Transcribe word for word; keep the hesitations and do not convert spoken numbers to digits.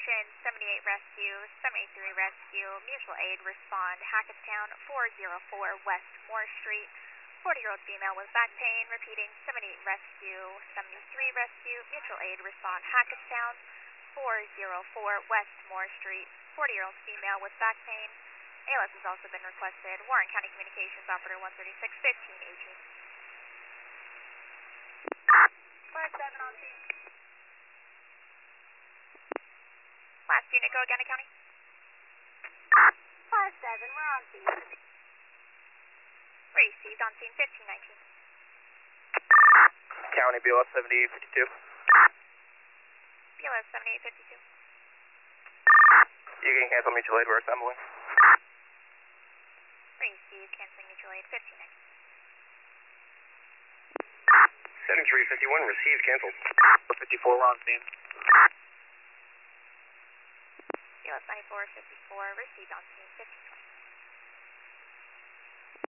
communication, seventy-eight Rescue, seventy-three Rescue, mutual aid, respond, Hackettstown, four oh four West Moore Street, forty-year-old female with back pain, repeating, seventy-eight Rescue, seventy-three Rescue, mutual aid, respond, Hackettstown, four oh four West Moore Street, forty-year-old female with back pain. A L S has also been requested. Warren County Communications, operator one thirty-six, fifteen eighteen. five seven on scene. Last unit, go again, County. five seven, we're on scene. Received on scene, fifteen nineteen. County B L S seventy-eight fifty-two. B L S seventy-eight fifty-two. You can cancel mutual aid, we're assembling. Received, canceling mutual aid, fifteen nineteen. seventy-three fifty-one, received, canceled. fifty-four, we're on scene. B L S ninety-four fifty-four, received on scene, fifteen twenty.